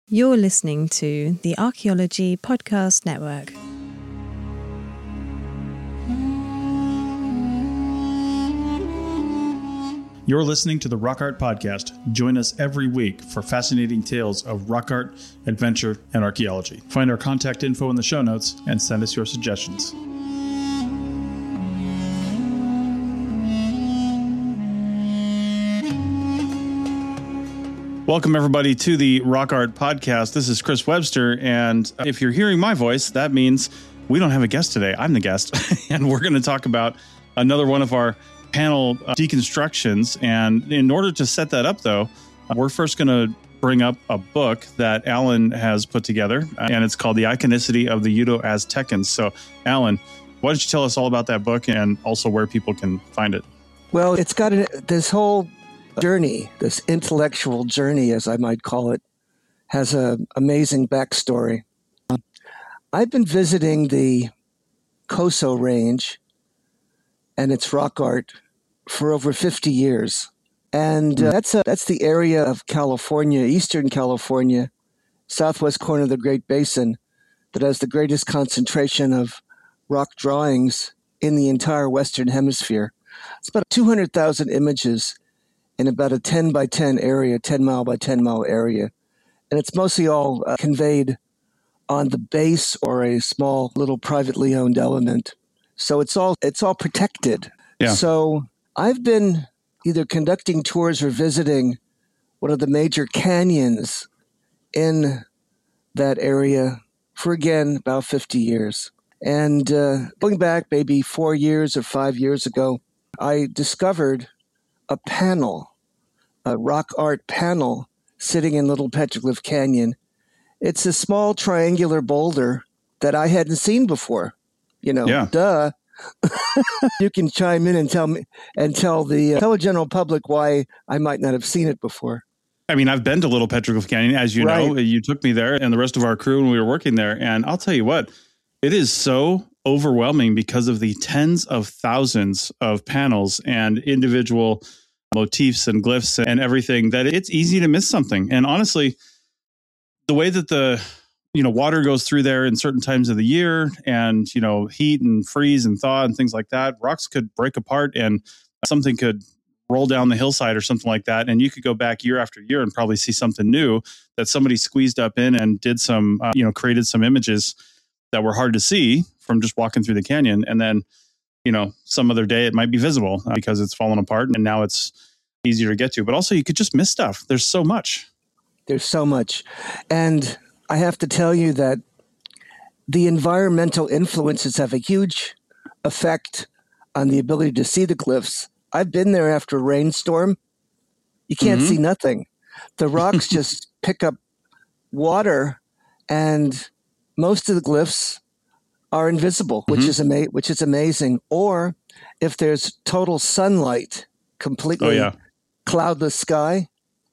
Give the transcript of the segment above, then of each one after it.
You're listening to the Archaeology Podcast Network. You're listening to the Rock Art Podcast. Join us every week for fascinating tales of rock art, adventure, and archaeology. Find our contact info in the show notes and send us your suggestions. Welcome, everybody, to the Rock Art Podcast. This is Chris Webster, and if you're hearing my voice, that means we don't have a guest today. I'm the guest, and we're going to talk about another one of our panel deconstructions. And in order to set that up, though, we're first going to bring up a book that Alan has put together, and it's called The Iconicity of the Uto-Aztecans. So, Alan, why don't you tell us all about that book and also where people can find it? Well, it's got this whole journey, this intellectual journey, as I might call it, has an amazing backstory. I've been visiting the Coso Range and its rock art for over 50 years. And that's the area of California, Eastern California, southwest corner of the Great Basin, that has the greatest concentration of rock drawings in the entire Western Hemisphere. It's about 200,000 images in about a 10 by 10 area, 10 mile by 10 mile area. And it's mostly all conveyed on the base or a small little privately owned element. So it's all protected. Yeah. So I've been either conducting tours or visiting one of the major canyons in that area for, again, about 50 years. And going back maybe 4 years or 5 years ago, I discovered a panel, a rock art panel sitting in Little Petroglyph Canyon. It's a small triangular boulder that I hadn't seen before. Duh. You can chime in and tell the general public why I might not have seen it before. I mean, I've been to Little Petroglyph Canyon, as you know. You took me there and the rest of our crew when we were working there. And I'll tell you what, it is so overwhelming because of the tens of thousands of panels and individual motifs and glyphs and everything that it's easy to miss something. And honestly, the way that the water goes through there in certain times of the year and, heat and freeze and thaw and things like that, rocks could break apart and something could roll down the hillside or something like that. And you could go back year after year and probably see something new that somebody squeezed up in and did some, created some images that were hard to see from just walking through the canyon. And then, some other day it might be visible because it's fallen apart and now it's easier to get to. But also you could just miss stuff. There's so much. And I have to tell you that the environmental influences have a huge effect on the ability to see the glyphs. I've been there after a rainstorm. You can't see nothing. The rocks just pick up water and most of the glyphs are invisible, which is amazing. Or if there's total sunlight, completely cloudless sky,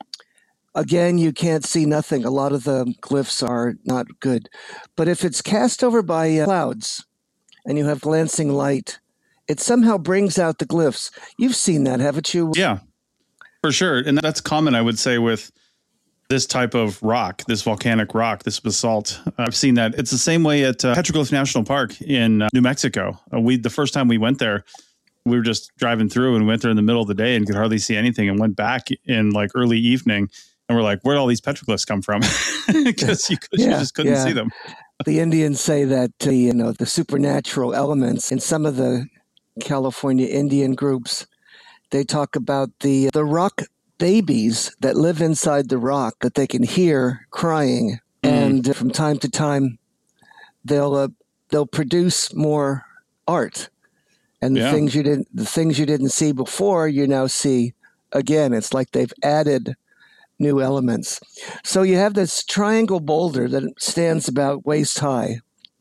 again, you can't see nothing. A lot of the glyphs are not good. But if it's cast over by clouds and you have glancing light, it somehow brings out the glyphs. You've seen that, haven't you? Yeah, for sure. And that's common, I would say, with this type of rock, this volcanic rock, this basalt. I've seen that. It's the same way at Petroglyph National Park in New Mexico. The first time we went there, we were just driving through and went there in the middle of the day and could hardly see anything and went back in like early evening. And we're like, where'd all these petroglyphs come from? Because you just couldn't see them. The Indians say that, the supernatural elements in some of the California Indian groups, they talk about the rock babies that live inside the rock that they can hear crying. And from time to time, they'll produce more art. And the things you didn't see before, you now see again. It's like they've added new elements. So you have this triangle boulder that stands about waist high.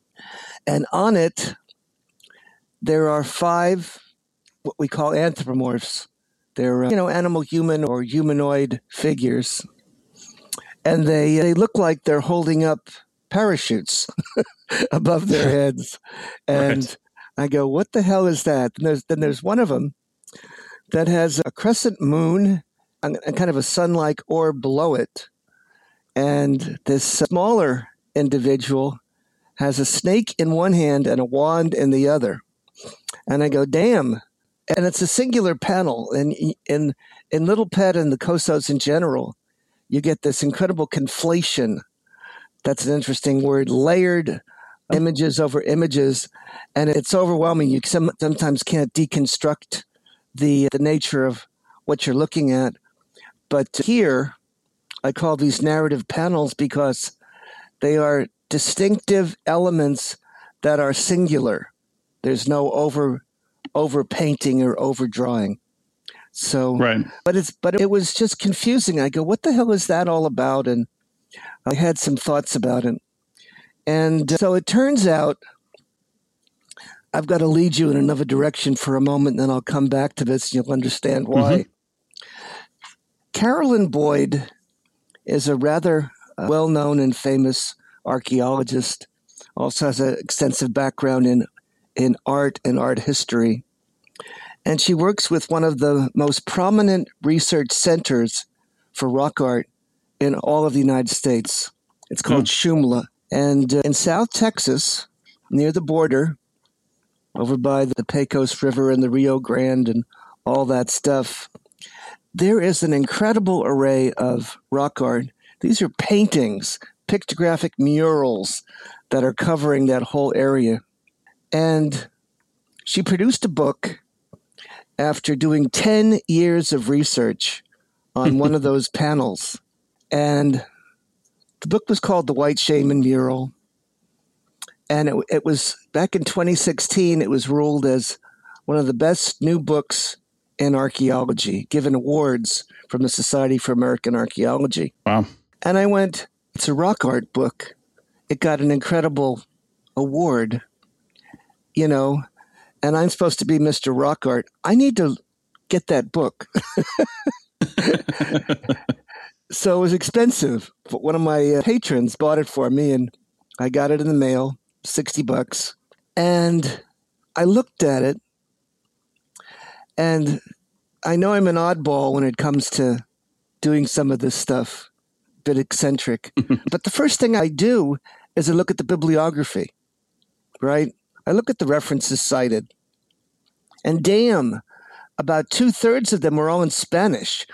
And on it, there are 5 what we call anthropomorphs. They're, animal, human, or humanoid figures. And they look like they're holding up parachutes above their heads. And I go, what the hell is that? And there's one of them that has a crescent moon and kind of a sun-like orb below it. And this smaller individual has a snake in one hand and a wand in the other. And I go, damn. And it's a singular panel. And in Little Pet and the COSOs in general, you get this incredible conflation. That's an interesting word, layered images over images. And it's overwhelming. You sometimes can't deconstruct the nature of what you're looking at. But here, I call these narrative panels because they are distinctive elements that are singular. There's no over painting or overdrawing. So, right. But it was just confusing. I go, what the hell is that all about? And I had some thoughts about it. And so it turns out I've got to lead you in another direction for a moment, and then I'll come back to this and you'll understand why. Mm-hmm. Carolyn Boyd is a rather well-known and famous archaeologist, also has an extensive background in art and art history. And she works with one of the most prominent research centers for rock art in all of the United States. It's called SHUMLA. And in South Texas, near the border, over by the Pecos River and the Rio Grande and all that stuff, there is an incredible array of rock art. These are paintings, pictographic murals that are covering that whole area. And she produced a book after doing 10 years of research on one of those panels. And the book was called The White Shaman Mural. And it was, back in 2016, it was ruled as one of the best new books in archaeology, given awards from the Society for American Archaeology. Wow. And I went, it's a rock art book. It got an incredible award, you know, and I'm supposed to be Mr. Rock Art. I need to get that book. So it was expensive. But one of my patrons bought it for me, and I got it in the mail, $60. And I looked at it, and I know I'm an oddball when it comes to doing some of this stuff, a bit eccentric. But the first thing I do is I look at the bibliography, right? I look at the references cited. And damn, about 2/3 of them were all in Spanish.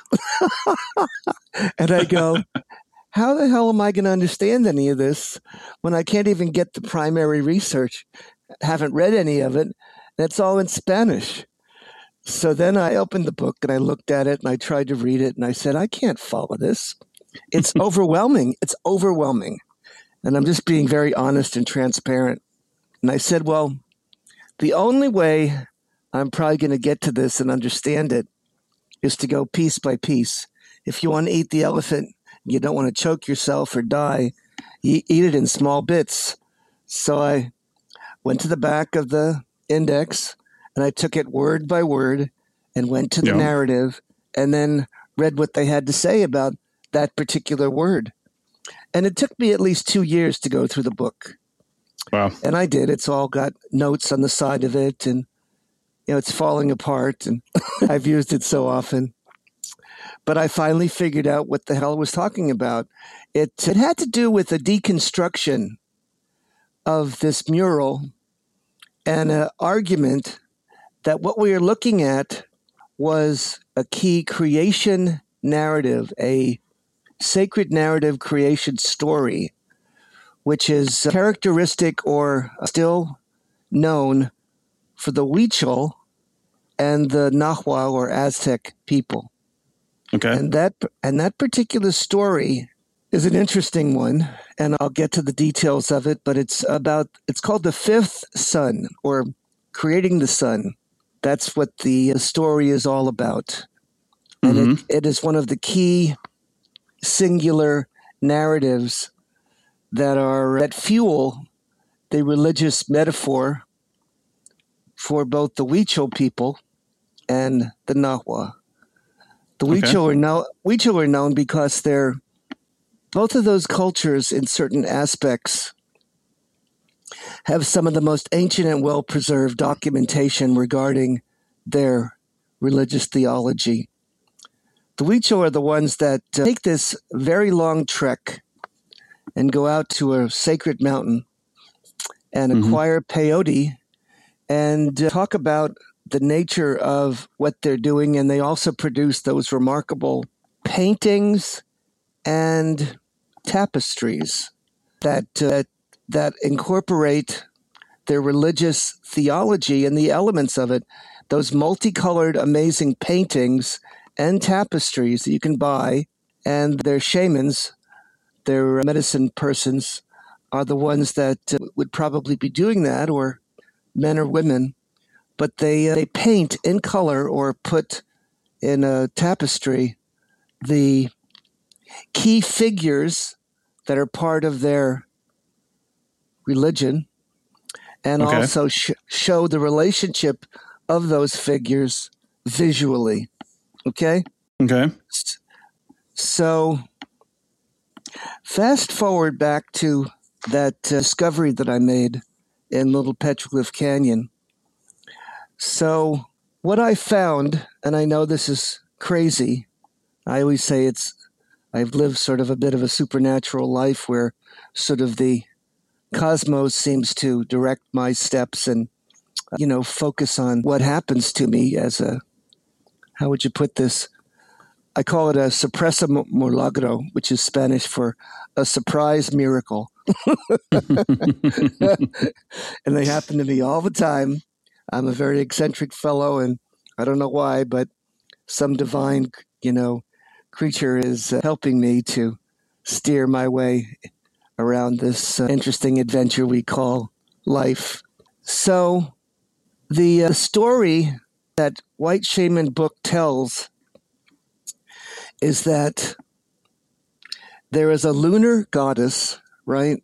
And I go, how the hell am I going to understand any of this when I can't even get the primary research? Haven't read any of it. And it's all in Spanish. So then I opened the book and I looked at it and I tried to read it and I said, I can't follow this. It's overwhelming. It's overwhelming. And I'm just being very honest and transparent. And I said, well, the only way I'm probably going to get to this and understand it is to go piece by piece. If you want to eat the elephant, you don't want to choke yourself or die, you eat it in small bits. So I went to the back of the index and I took it word by word and went to the narrative and then read what they had to say about that particular word. And it took me at least 2 years to go through the book. Wow. And I did. It's all got notes on the side of it and, you know, it's falling apart and I've used it so often. But I finally figured out what the hell it was talking about. It had to do with a deconstruction of this mural and an argument that what we are looking at was a key creation narrative, a sacred narrative creation story, which is characteristic or still known for the Huichol and the Nahuatl or Aztec people. Okay. And that particular story is an interesting one, and I'll get to the details of it, but it's called the fifth sun, or creating the sun. That's what the story is all about. And it is one of the key singular narratives that fuel the religious metaphor for both the Huichol people and the Nahuatl. The Huichol are known because they're both of those cultures in certain aspects have some of the most ancient and well-preserved documentation regarding their religious theology. The Huichol are the ones that take this very long trek and go out to a sacred mountain and acquire peyote and talk about the nature of what they're doing. And they also produce those remarkable paintings and tapestries that incorporate their religious theology and the elements of it. Those multicolored, amazing paintings and tapestries that you can buy, and their shamans, their medicine persons, are the ones that would probably be doing that, or men or women. But they paint in color or put in a tapestry the key figures that are part of their religion, and also show the relationship of those figures visually. Okay? Okay. So fast forward back to that discovery that I made in Little Petroglyph Canyon. So what I found, and I know this is crazy, I always say I've lived sort of a bit of a supernatural life where sort of the cosmos seems to direct my steps and, focus on what happens to me as how would you put this? I call it a sorpresa milagro, which is Spanish for a surprise miracle. And they happen to me all the time. I'm a very eccentric fellow, and I don't know why, but some divine, creature is helping me to steer my way around this interesting adventure we call life. So the story that White Shaman book tells is that there is a lunar goddess, right,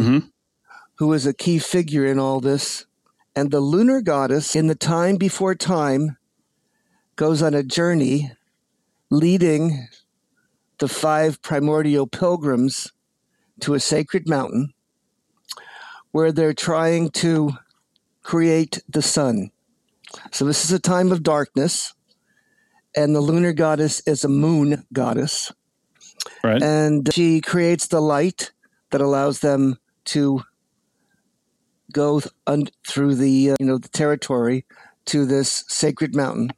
who is a key figure in all this. And the lunar goddess, in the time before time, goes on a journey leading the 5 primordial pilgrims to a sacred mountain where they're trying to create the sun. So this is a time of darkness, and the lunar goddess is a moon goddess. Right. And she creates the light that allows them to go through the the territory to this sacred mountain.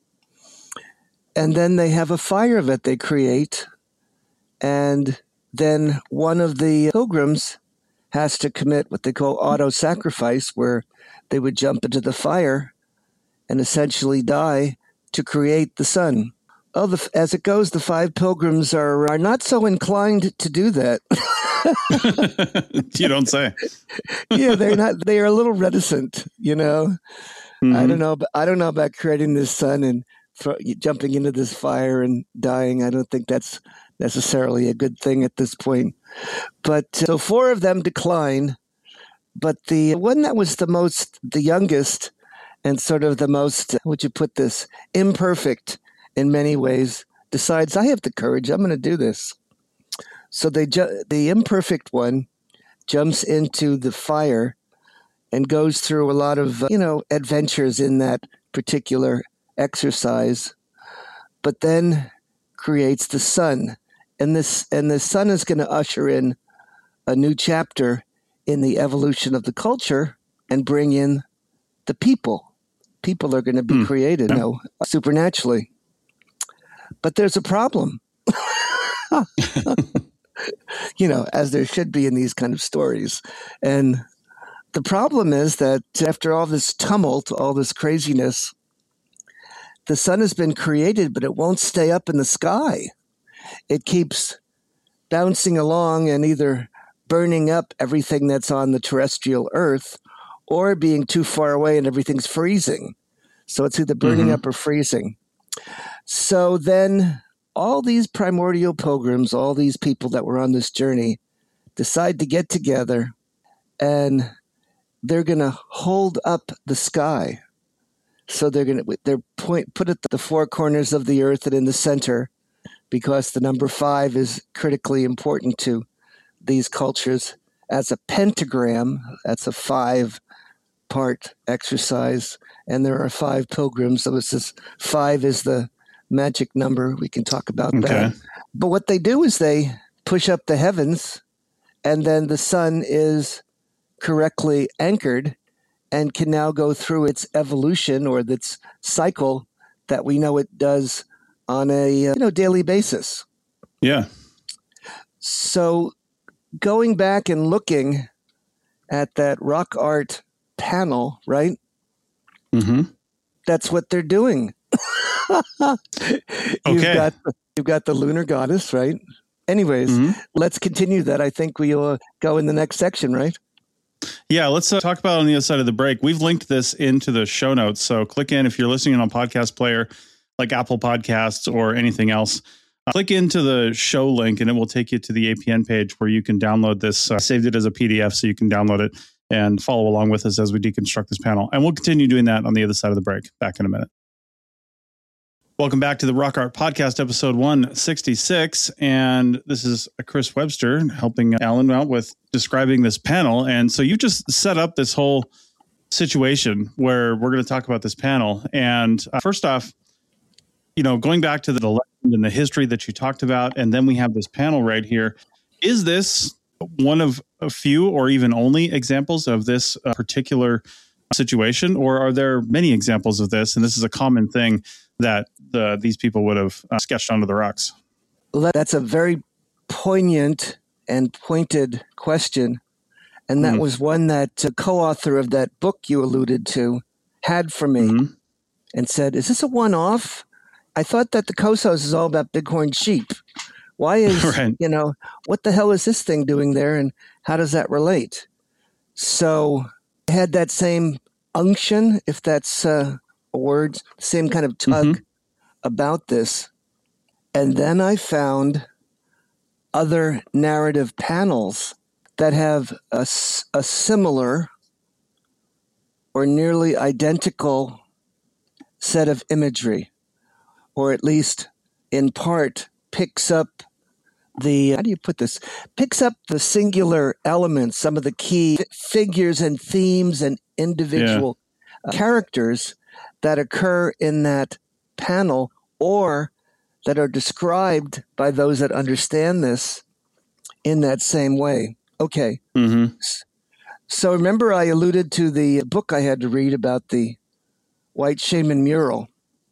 And then they have a fire that they create, and then one of the pilgrims has to commit what they call auto-sacrifice, where they would jump into the fire and essentially die to create the sun. As it goes, the 5 pilgrims are not so inclined to do that. You don't say. Yeah, they're not. They are a little reticent, I don't know about creating this sun and jumping into this fire and dying. I don't think that's necessarily a good thing at this point. But so 4 of them decline, but the one that was the youngest and sort of the most, how would you put this, imperfect in many ways, decides, I have the courage, I'm going to do this. So the imperfect one jumps into the fire and goes through a lot of, adventures in that particular exercise, but then creates the sun. And the sun is going to usher in a new chapter in the evolution of the culture and bring in the people. People are going to be created, supernaturally. But there's a problem, as there should be in these kind of stories. And the problem is that after all this tumult, all this craziness, the sun has been created, but it won't stay up in the sky. It keeps bouncing along and either burning up everything that's on the terrestrial Earth or being too far away and everything's freezing. So it's either burning up or freezing. So then all these primordial pilgrims, all these people that were on this journey, decide to get together, and they're going to hold up the sky. So they're put at the 4 corners of the earth and in the center, because the number 5 is critically important to these cultures as a pentagram. That's a 5-part exercise, and there are 5 pilgrims. So this is 5 is the magic number. We can talk about that. But what they do is they push up the heavens and then the sun is correctly anchored and can now go through its evolution or its cycle that we know it does on a daily basis. Yeah. So going back and looking at that rock art panel, right? Mm-hmm. That's what they're doing. Okay. You've got the lunar goddess, right? Anyways, let's continue that. I think we'll go in the next section, right? Yeah, let's talk about it on the other side of the break. We've linked this into the show notes. So click in if you're listening on podcast player like Apple Podcasts or anything else. Click into the show link and it will take you to the APN page where you can download this. I saved it as a PDF so you can download it and follow along with us as we deconstruct this panel. And we'll continue doing that on the other side of the break. Back in a minute. Welcome back to the Rock Art Podcast, episode 166. And this is Chris Webster helping Alan out with describing this panel. And so you just set up this whole situation where we're going to talk about this panel. And first off, going back to the legend and the history that you talked about, and then we have this panel right here. Is this one of a few or even only examples of this particular situation, or are there many examples of this? And this is a common thing that these people would have sketched onto the rocks. That's a very poignant and pointed question. And that was one that the co-author of that book you alluded to had for me and said, is this a one-off? I thought that the Cosos is all about bighorn sheep. Why is, right. What the hell is this thing doing there and how does that relate? So I had that same unction, if that's a word, same kind of tug about this. And then I found other narrative panels that have a similar or nearly identical set of imagery, or at least in part picks up picks up the singular elements, some of the key figures and themes and individual characters that occur in that panel or that are described by those that understand this in that same way. Okay. So remember I alluded to the book I had to read about the White Shaman mural.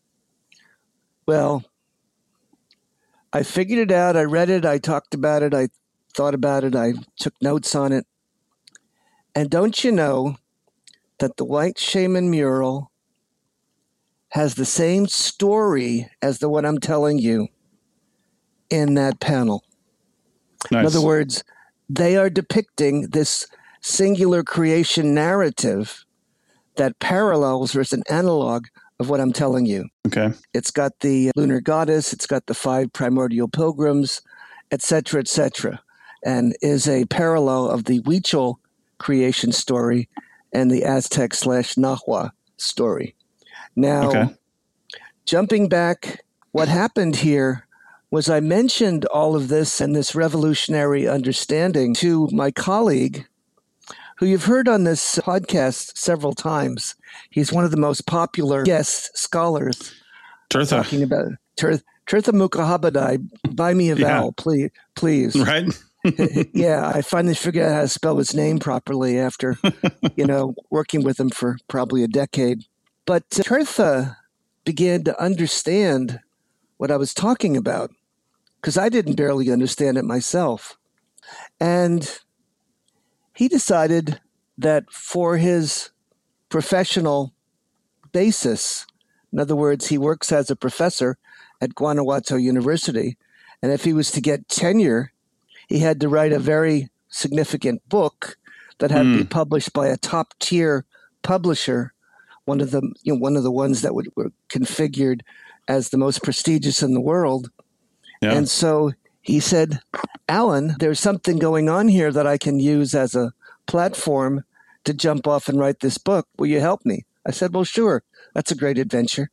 Well, I figured it out. I read it. I talked about it. I thought about it. I took notes on it. And don't you know that the White Shaman mural has the same story as the one I'm telling you in that panel? Nice. In other words, they are depicting this singular creation narrative that parallels or is an analog of what I'm telling you. Okay. It's got the lunar goddess, it's got the 5 primordial pilgrims, etc., and is a parallel of the Huichol creation story and the Aztec/Nahua story. Now, jumping back, what happened here was I mentioned all of this and this revolutionary understanding to my colleague, who you've heard on this podcast several times. He's one of the most popular guest scholars. Tirtha. Talking about Tirtha Mukhopadhyay. Buy me a vowel, please. Right? Yeah, I finally figured out how to spell his name properly after, working with him for probably a decade. But Tirtha began to understand what I was talking about, because I didn't barely understand it myself. And he decided that for his professional basis, in other words, he works as a professor at Guanajuato University, and if he was to get tenure, he had to write a very significant book that had to be published by a top-tier publisher, one of the ones that were configured as the most prestigious in the world. Yeah. And so he said, Alan, there's something going on here that I can use as a platform to jump off and write this book. Will you help me? I said, well, sure. That's a great adventure.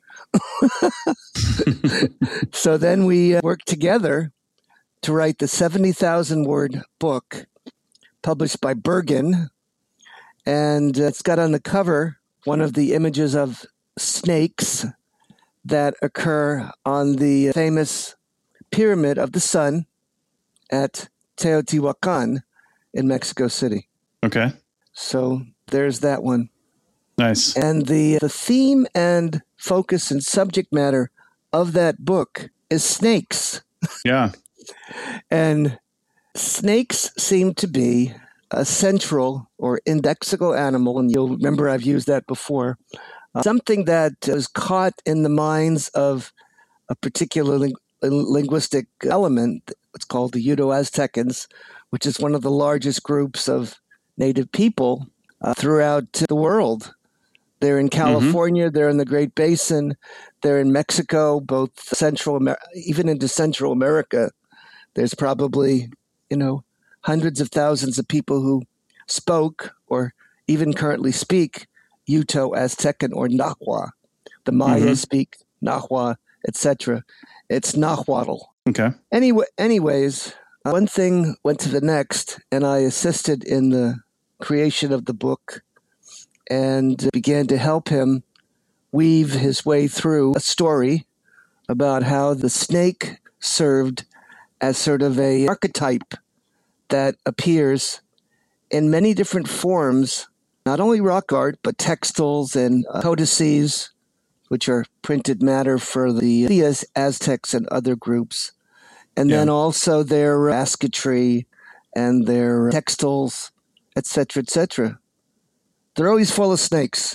So then we worked together to write the 70,000-word book published by Bergen. And it's got on the cover one of the images of snakes that occur on the famous Pyramid of the Sun at Teotihuacan. in Mexico City. Okay. So there's that one. Nice. And the theme and focus and subject matter of that book is snakes. Yeah. And snakes seem to be a central or indexical animal, and you'll remember I've used that before, something that is caught in the minds of a particular linguistic element. It's called the Uto-Aztecans, which is one of the largest groups of native people throughout the world. They're in California, they're in the Great Basin, they're in Mexico, both even into Central America. There's probably, hundreds of thousands of people who spoke or even currently speak Uto-Aztecan or Nahua. The Maya speak Nahua, etc. It's Nahuatl. Okay. Anyways, one thing went to the next, and I assisted in the creation of the book and began to help him weave his way through a story about how the snake served as sort of a archetype that appears in many different forms, not only rock art, but textiles and codices, which are printed matter for the Aztecs and other groups. And then also their basketry and their textiles, etc., etc. They're always full of snakes.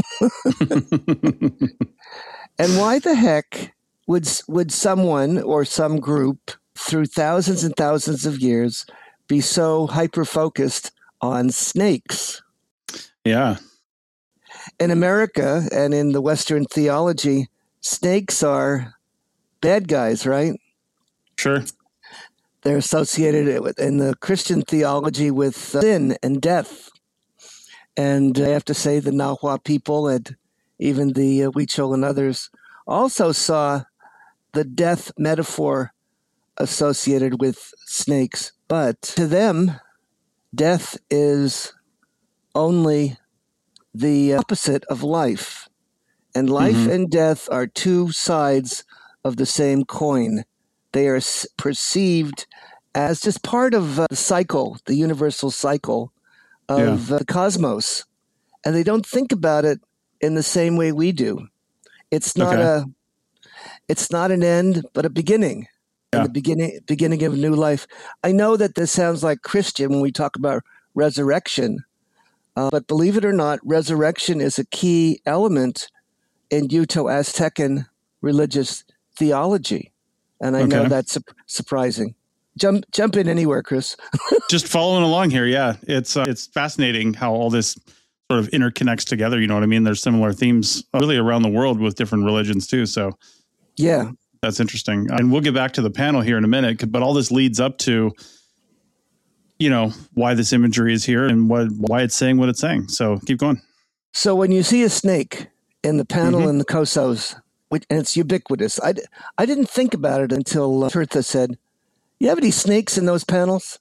And why the heck would someone or some group through thousands and thousands of years be so hyper-focused on snakes? Yeah. In America and in the Western theology, snakes are bad guys, right? Sure. They're associated in the Christian theology with sin and death. And I have to say the Nahua people and even the Huichol and others also saw the death metaphor associated with snakes. But to them, death is only the opposite of life. And life and death are two sides of the same coin. They are perceived as just part of the cycle, the universal cycle of the cosmos. And they don't think about it in the same way we do. It's not it's not an end, but a beginning. And the beginning of a new life. I know that this sounds like Christian when we talk about resurrection, but believe it or not, resurrection is a key element in Uto-Aztecan religious theology. And I know that's surprising. Jump in anywhere, Chris. Just following along here. Yeah. It's fascinating how all this sort of interconnects together. You know what I mean? There's similar themes really around the world with different religions too. So yeah, that's interesting. And we'll get back to the panel here in a minute, but all this leads up to, why this imagery is here and why it's saying what it's saying. So keep going. So when you see a snake in the panel in the Kosos, and it's ubiquitous, I didn't think about it until Tirtha said, "You have any snakes in those panels?"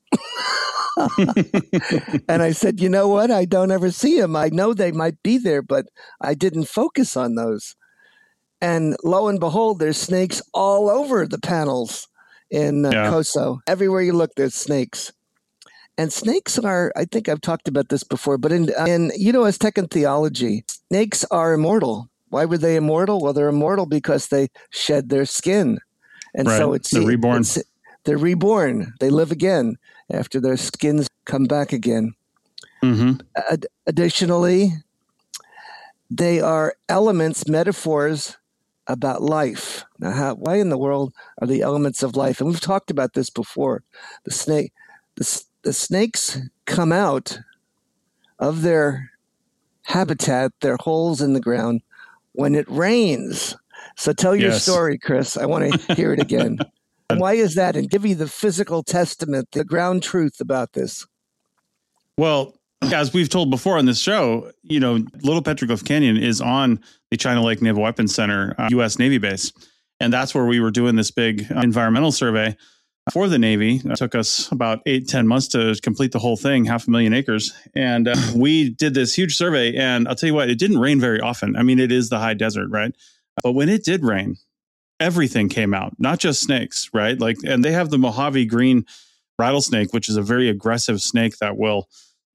And I said, "You know what? I don't ever see them. I know they might be there, but I didn't focus on those." And lo and behold, there's snakes all over the panels in Koso. Everywhere you look, there's snakes. And snakes are, I think I've talked about this before, but in Aztecan theology, snakes are immortal. Why were they immortal? Well, they're immortal because they shed their skin. And so they're reborn. They're reborn. They live again after their skins come back again. Additionally, they are elements, metaphors about life. Now, why in the world are the elements of life? And we've talked about this before. The snakes come out of their habitat, their holes in the ground, when it rains. So tell your story, Chris. I want to hear it again. And why is that? And give you the physical testament, the ground truth about this. Well, as we've told before on this show, Little Petroglyph Canyon is on the China Lake Naval Weapons Center, U.S. Navy base. And that's where we were doing this big environmental survey for the Navy. It took us about 8-10 months to complete the whole thing, 500,000 acres. And we did this huge survey. And I'll tell you what, it didn't rain very often. I mean, it is the high desert, right? But when it did rain, everything came out, not just snakes, right? And they have the Mojave green rattlesnake, which is a very aggressive snake that will,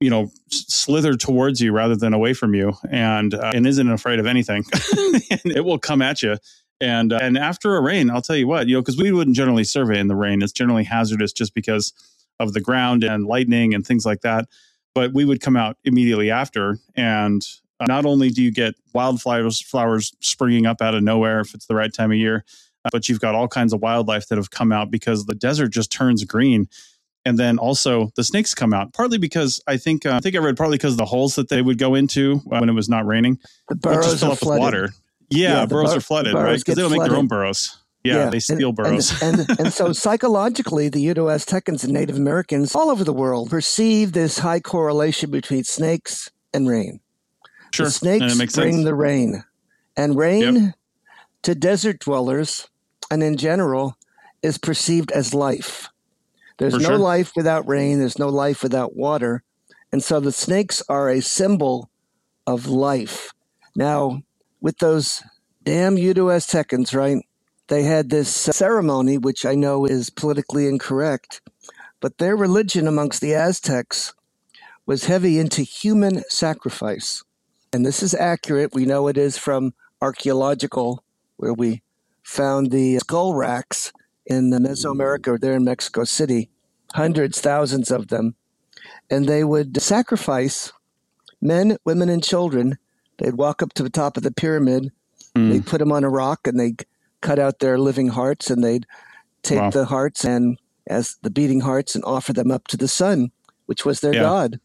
slither towards you rather than away from you, and isn't afraid of anything, and it will come at you. And after a rain, I'll tell you what, because we wouldn't generally survey in the rain. It's generally hazardous just because of the ground and lightning and things like that. But we would come out immediately after, and not only do you get flowers springing up out of nowhere if it's the right time of year, but you've got all kinds of wildlife that have come out because the desert just turns green. And then also the snakes come out, partly because I think I read partly because of the holes that they would go into when it was not raining. The burrows are flooded. Water. Yeah, burrows are flooded, right? Because they don't make their own burrows. Yeah, they steal burrows. And so psychologically, the Uto-Aztecans and Native Americans all over the world perceive this high correlation between snakes and rain. Sure, the snakes bring the rain. And rain to desert dwellers and in general is perceived as life. There's no life without rain. There's no life without water. And so the snakes are a symbol of life. Now, with those damn Uto-Aztecans, right? They had this ceremony, which I know is politically incorrect, but their religion amongst the Aztecs was heavy into human sacrifice. And this is accurate. We know it is from archaeological, where we found the skull racks in Mesoamerica, there in Mexico City, hundreds, thousands of them. And they would sacrifice men, women, and children. They'd walk up to the top of the pyramid. They'd put them on a rock, and they'd cut out their living hearts, and they'd take the hearts and as the beating hearts and offer them up to the sun, which was their god.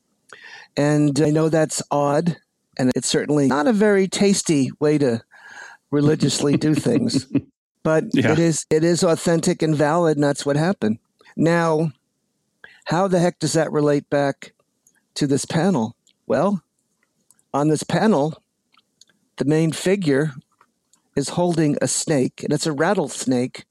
And I know that's odd, and it's certainly not a very tasty way to religiously do things. But it is authentic and valid, and that's what happened. Now, how the heck does that relate back to this panel? Well, on this panel, the main figure is holding a snake, and it's a rattlesnake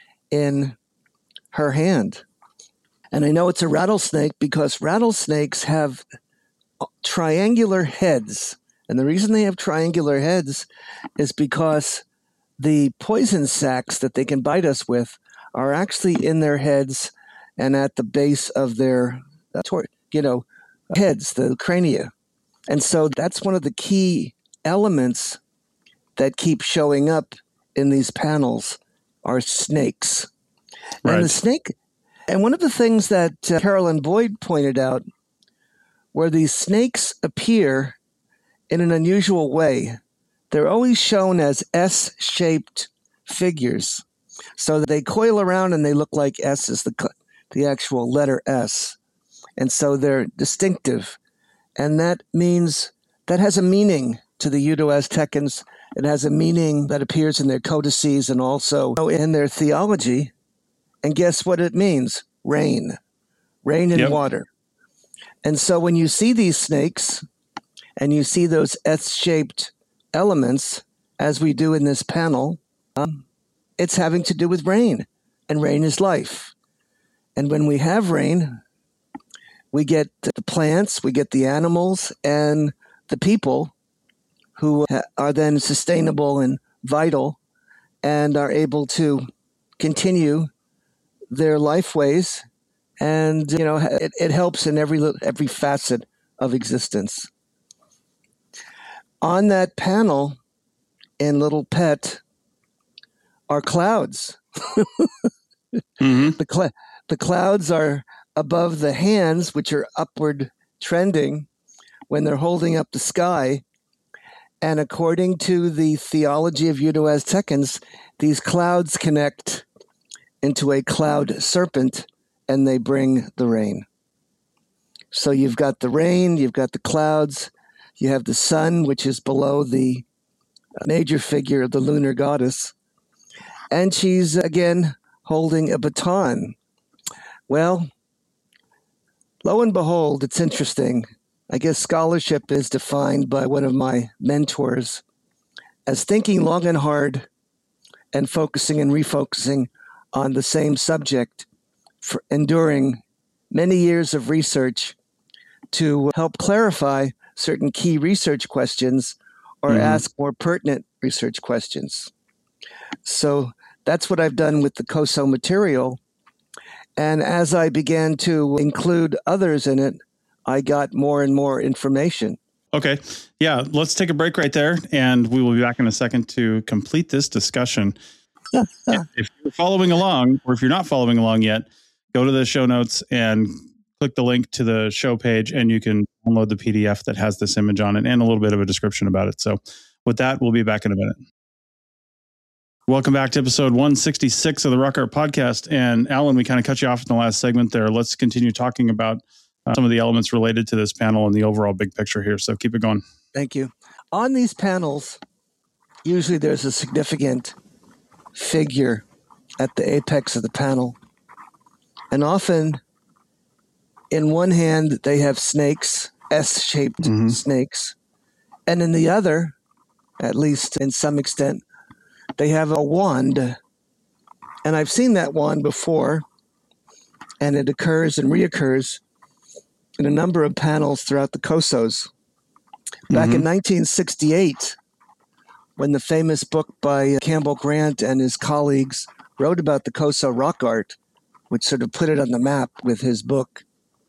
in her hand. And I know it's a rattlesnake because rattlesnakes have triangular heads. And the reason they have triangular heads is because the poison sacs that they can bite us with are actually in their heads and at the base of their heads, the crania. And so that's one of the key elements that keep showing up in these panels are snakes. Right. And the snake, and one of the things that Carolyn Boyd pointed out, where these snakes appear in an unusual way, they're always shown as S-shaped figures. So they coil around and they look like S's, the actual letter S. And so they're distinctive. And that means, that has a meaning to the Uto-Aztecans. It has a meaning that appears in their codices and also in their theology. And guess what it means? Rain. Rain and water. And so when you see these snakes and you see those S-shaped elements, as we do in this panel, it's having to do with rain. And rain is life. And when we have rain, we get the plants, we get the animals, and the people who are then sustainable and vital and are able to continue their life ways. And, it helps in every facet of existence. On that panel in Little Pet are clouds. The clouds are above the hands, which are upward trending when they're holding up the sky. And according to the theology of Uto-Aztecans, these clouds connect into a cloud serpent, and they bring the rain. So you've got the rain, you've got the clouds, you have the sun, which is below the major figure of the lunar goddess, and she's, again, holding a baton. Well, lo and behold, it's interesting. I guess scholarship is defined by one of my mentors as thinking long and hard and focusing and refocusing on the same subject, for enduring many years of research to help clarify certain key research questions or ask more pertinent research questions. So that's what I've done with the COSO material. And as I began to include others in it, I got more and more information. Okay. Yeah. Let's take a break right there, and we will be back in a second to complete this discussion. If you're following along, or if you're not following along yet, go to the show notes and click the link to the show page, and you can download the PDF that has this image on it and a little bit of a description about it. So with that, we'll be back in a minute. Welcome back to episode 166 of the Rock Art Podcast. And Alan, we kind of cut you off in the last segment there. Let's continue talking about some of the elements related to this panel and the overall big picture here. So keep it going. Thank you. On these panels, usually there's a significant figure at the apex of the panel. And often, in one hand, they have snakes, S-shaped snakes. And in the other, at least in some extent, they have a wand. And I've seen that wand before, and it occurs and reoccurs in a number of panels throughout the COSOs. Back in 1968, when the famous book by Campbell Grant and his colleagues wrote about the COSO rock art, which sort of put it on the map with his book,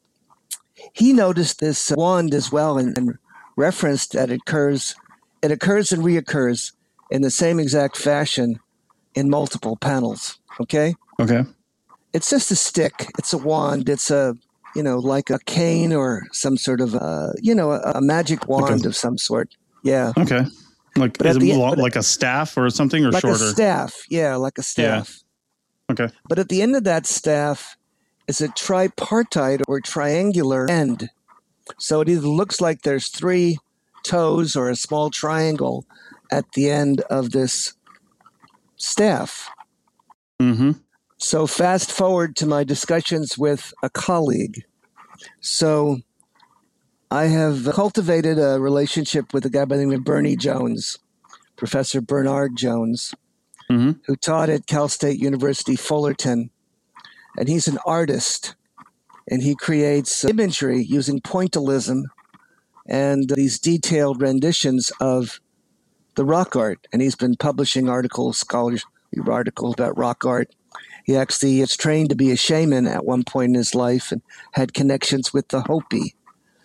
he noticed this wand as well and referenced that it occurs and reoccurs in the same exact fashion in multiple panels. Okay? Okay. It's just a stick. It's a wand. It's like a cane or some sort of, a magic wand of some sort. Yeah. Okay. Like, is it like a staff or something, or like shorter? Like a staff. Yeah, like a staff. Yeah. Okay. But at the end of that staff is a tripartite or triangular end. So it either looks like there's 3 toes or a small triangle at the end of this staff. Mm-hmm. So fast forward to my discussions with a colleague. So I have cultivated a relationship with a guy by the name of Bernie Jones, Professor Bernard Jones, who taught at Cal State University Fullerton. And he's an artist, and he creates imagery using pointillism and these detailed renditions of the rock art. And he's been publishing scholarly articles about rock art. He actually is trained to be a shaman at one point in his life and had connections with the Hopi.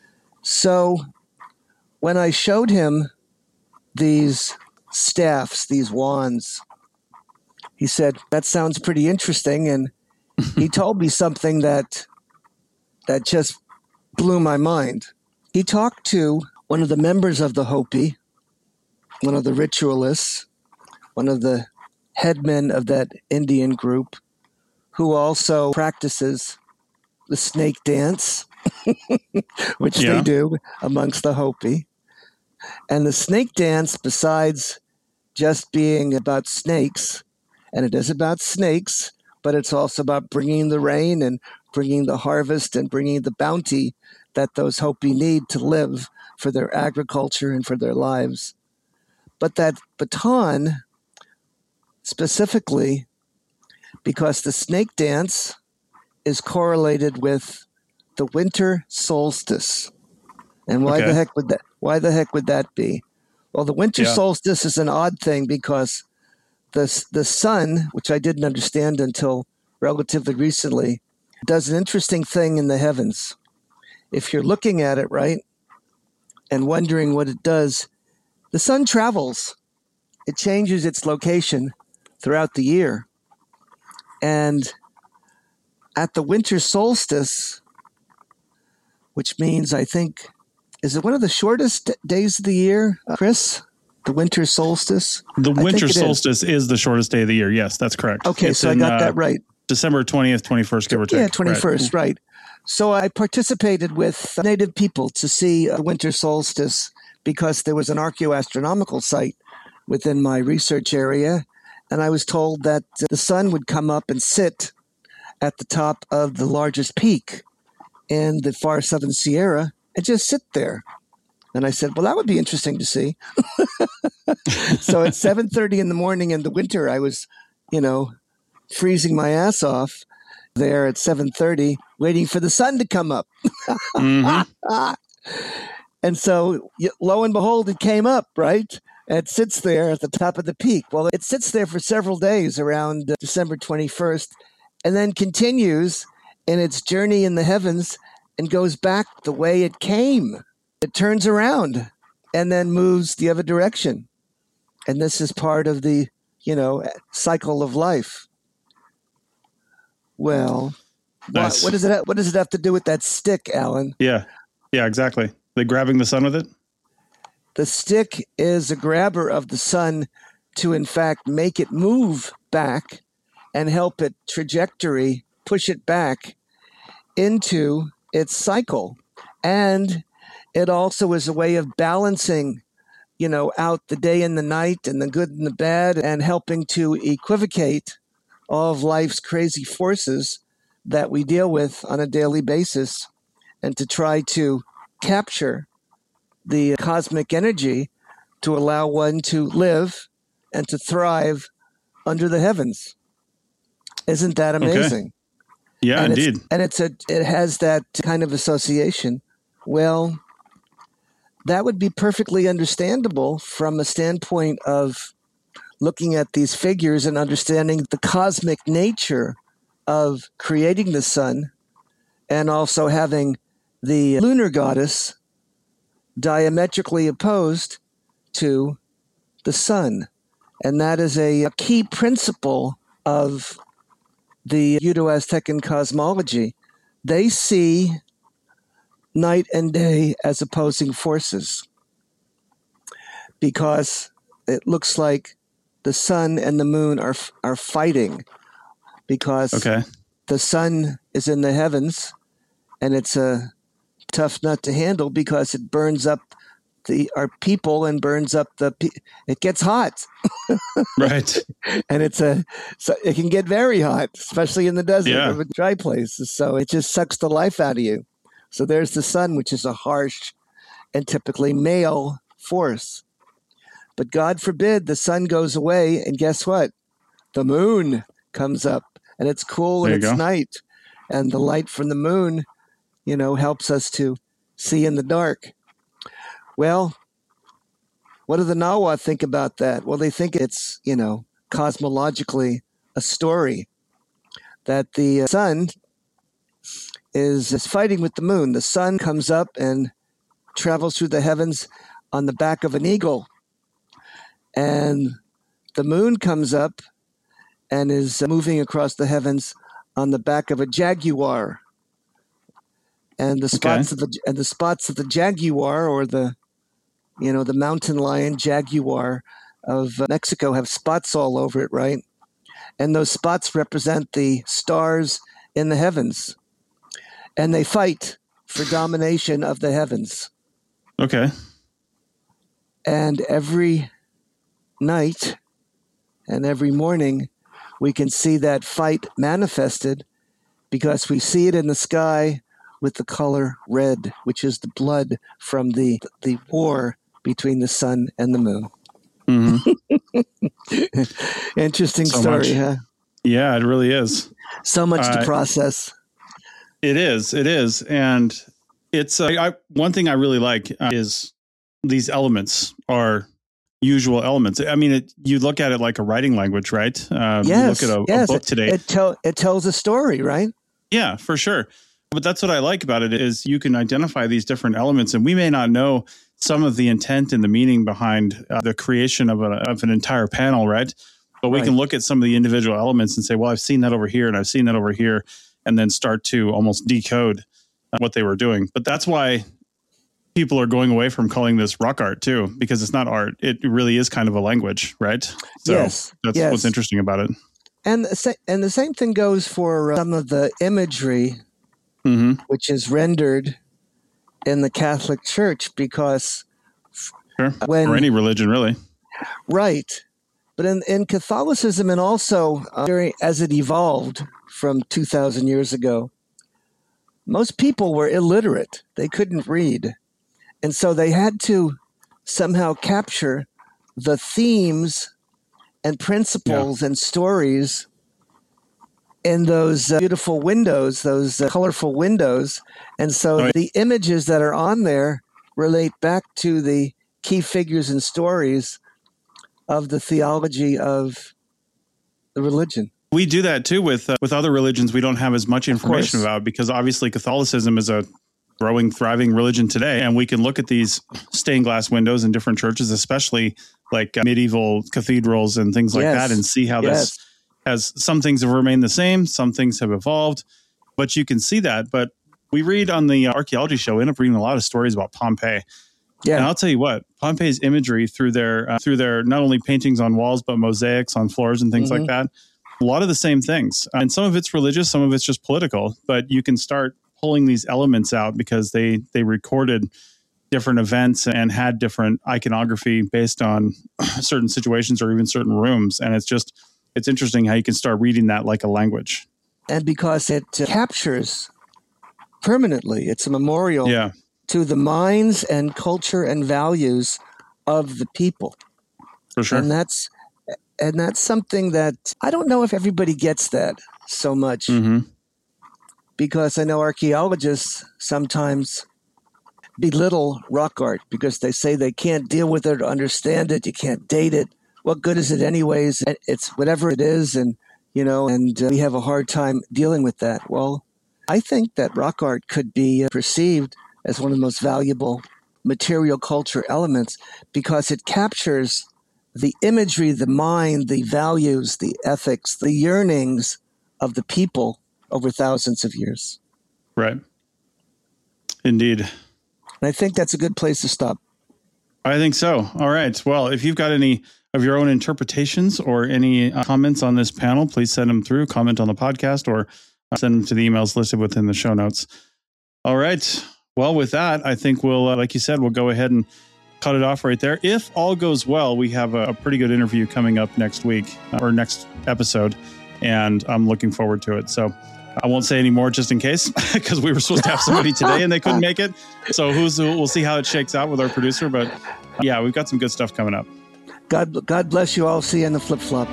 So when I showed him these staffs, these wands, he said, "That sounds pretty interesting." And he told me something that just blew my mind. He talked to one of the members of the Hopi, one of the ritualists, one of the headmen of that Indian group, who also practices the snake dance, which they do amongst the Hopi. And the snake dance, besides just being about snakes, and it is about snakes, but it's also about bringing the rain and bringing the harvest and bringing the bounty that those Hopi need to live for their agriculture and for their lives. But that baton, specifically, because the snake dance is correlated with the winter solstice. And why the heck would that be? Well, the winter solstice is an odd thing because the sun, which I didn't understand until relatively recently, does an interesting thing in the heavens. If you're looking at it, right, and wondering what it does, the sun travels. It changes its location throughout the year. And at the winter solstice, which means, I think, is it one of the shortest days of the year, Chris? The winter solstice? The winter solstice is the shortest day of the year. Yes, that's correct. Okay, so I got that right. December 20th, 21st, give or take. Yeah, 21st, right. So I participated with Native people to see the winter solstice because there was an archaeoastronomical site within my research area. And I was told that the sun would come up and sit at the top of the largest peak in the far southern Sierra and just sit there. And I said, well, that would be interesting to see. So at 7:30 in the morning in the winter, I was, freezing my ass off there at 7:30, waiting for the sun to come up. And so lo and behold, it came up, right? It sits there at the top of the peak. Well, it sits there for several days around December 21st. and then continues in its journey in the heavens and goes back the way it came. It turns around and then moves the other direction. And this is part of the, cycle of life. Well, Nice. what does it have to do with that stick, Alan? Yeah, exactly. They grabbing the sun with it? The stick is a grabber of the sun to, in fact, make it move back and help it trajectory, push it back into its cycle. And it also is a way of balancing, out the day and the night and the good and the bad, and helping to equivocate all of life's crazy forces that we deal with on a daily basis, and to try to capture the cosmic energy to allow one to live and to thrive under the heavens. Isn't that amazing? Okay. Yeah, and indeed. It has that kind of association. Well, that would be perfectly understandable from a standpoint of looking at these figures and understanding the cosmic nature of creating the sun, and also having the lunar goddess diametrically opposed to the sun. And that is a key principle of the Uto-Aztecan cosmology. They see night and day as opposing forces, because it looks like the sun and the moon are fighting, because the sun is in the heavens, and it's a tough nut to handle because it burns up our people and burns up it gets hot. Right. And so it can get very hot, especially in the desert or dry places. So it just sucks the life out of you. So there's the sun, which is a harsh and typically male force. But God forbid the sun goes away, and guess what? The moon comes up, and it's cool and it's night. And the light from the moon, helps us to see in the dark. Well, what do the Nawa think about that? Well, they think it's, cosmologically a story, that the sun is fighting with the moon. The sun comes up and travels through the heavens on the back of an eagle. And the moon comes up and is moving across the heavens on the back of a jaguar. And the spots of the jaguar, or the mountain lion jaguar of Mexico, have spots all over it, right? And those spots represent the stars in the heavens. And they fight for domination of the heavens. Okay. And every night and every morning, we can see that fight manifested, because we see it in the sky with the color red, which is the blood from the war between the sun and the moon. Mm-hmm. Interesting story, huh? Yeah, it really is. So much to process. It is. And it's one thing I really like is these elements are usual elements. I mean, you look at it like a writing language, right? Yes. You look at a book today. It tells a story, right? Yeah, for sure. But that's what I like about it, is you can identify these different elements, and we may not know some of the intent and the meaning behind the creation of an entire panel, right? But we can look at some of the individual elements and say, well, I've seen that over here and I've seen that over here, and then start to almost decode what they were doing. But that's why people are going away from calling this rock art too, because it's not art. It really is kind of a language, right? So that's what's interesting about it. And the same thing goes for some of the imagery, which is rendered in the Catholic Church, because or any religion, really. Right. But in Catholicism, and also as it evolved from 2,000 years ago, most people were illiterate. They couldn't read. And so they had to somehow capture the themes and principles and stories in those beautiful windows, those colorful windows. And so the images that are on there relate back to the key figures and stories of the theology of the religion. We do that too with other religions we don't have as much information about, because obviously Catholicism is a growing, thriving religion today. And we can look at these stained glass windows in different churches, especially like medieval cathedrals and things like that, and see how this has, some things have remained the same, some things have evolved, but you can see that. But we read on the archaeology show, we end up reading a lot of stories about Pompeii. Yeah. And I'll tell you what, Pompeii's imagery through their not only paintings on walls, but mosaics on floors and things like that, a lot of the same things. And some of it's religious, some of it's just political, but you can start pulling these elements out because they recorded different events and had different iconography based on certain situations or even certain rooms. And it's interesting how you can start reading that like a language. And because it captures permanently, it's a memorial to the minds and culture and values of the people. For sure. And that's something that I don't know if everybody gets that so much, because I know archaeologists sometimes belittle rock art because they say they can't deal with it or understand it. You can't date it. What good is it anyways? It's whatever it is. And we have a hard time dealing with that. Well, I think that rock art could be perceived as one of the most valuable material culture elements because it captures the imagery, the mind, the values, the ethics, the yearnings of the people over thousands of years. Right. Indeed. And I think that's a good place to stop. I think so. All right. Well, if you've got any of your own interpretations or any comments on this panel, please send them through, comment on the podcast, or send them to the emails listed within the show notes. All right. Well, with that, I think we'll, like you said, we'll go ahead and cut it off right there. If all goes well, we have a pretty good interview coming up next week or next episode, and I'm looking forward to it. So I won't say any more just in case, because we were supposed to have somebody today and they couldn't make it. So we'll see how it shakes out with our producer. But yeah, we've got some good stuff coming up. God bless you all. See you in the flip-flop.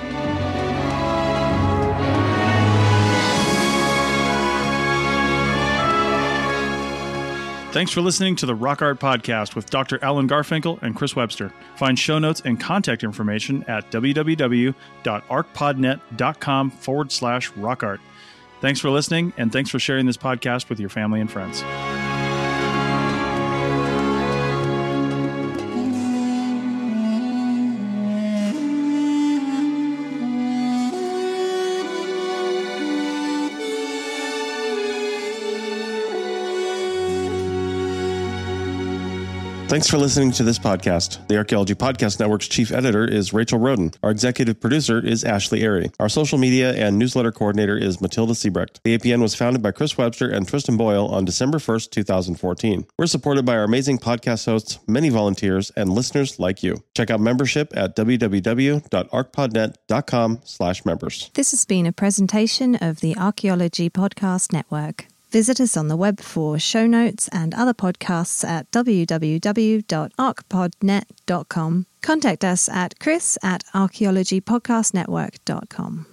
Thanks for listening to the Rock Art Podcast with Dr. Alan Garfinkel and Chris Webster. Find show notes and contact information at www.arcpodnet.com/rockart. Thanks for listening, and thanks for sharing this podcast with your family and friends. Thanks for listening to this podcast. The Archaeology Podcast Network's chief editor is Rachel Roden. Our executive producer is Ashley Airy. Our social media and newsletter coordinator is Matilda Siebrecht. The APN was founded by Chris Webster and Tristan Boyle on December 1st, 2014. We're supported by our amazing podcast hosts, many volunteers, and listeners like you. Check out membership at www.arcpodnet.com/members. This has been a presentation of the Archaeology Podcast Network. Visit us on the web for show notes and other podcasts at www.arcpodnet.com. Contact us at chris@archaeologypodcastnetwork.com.